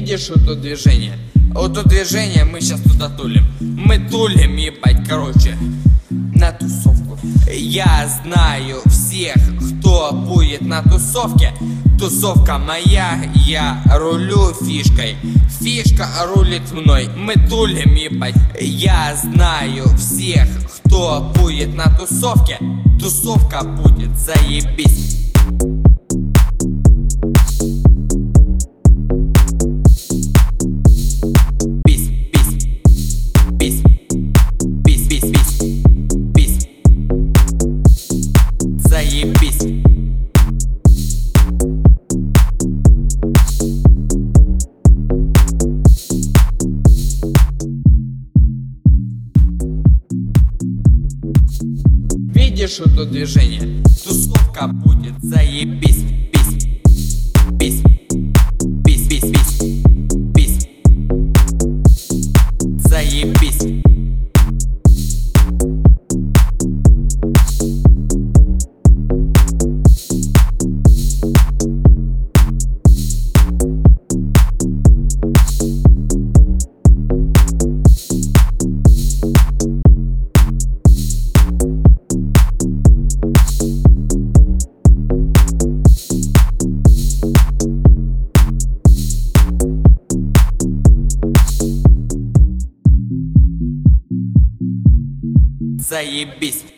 Видишь вот это движение? Вот это движение мы сейчас туда тулим. Мы тулим, ебать, короче, на тусовку. Я знаю всех, кто будет на тусовке. Тусовка моя, я рулю фишкой. Фишка рулит мной, мы тулим, ебать. Я знаю всех, кто будет на тусовке. Тусовка будет заебись. Заебись. Видишь вот это движение? Тусовка будет заебись. Бись, бись, бись, бись, бись, бись. Заебись. Заебись.